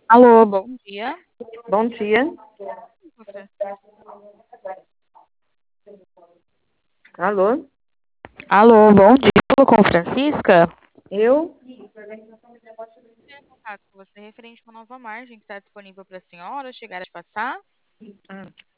Alô, bom dia. Bom dia. Alô? Alô, bom dia. Falo com Francisca. Eu? Tenho contato com você referente a uma nova margem que está disponível para a senhora chegar a passar.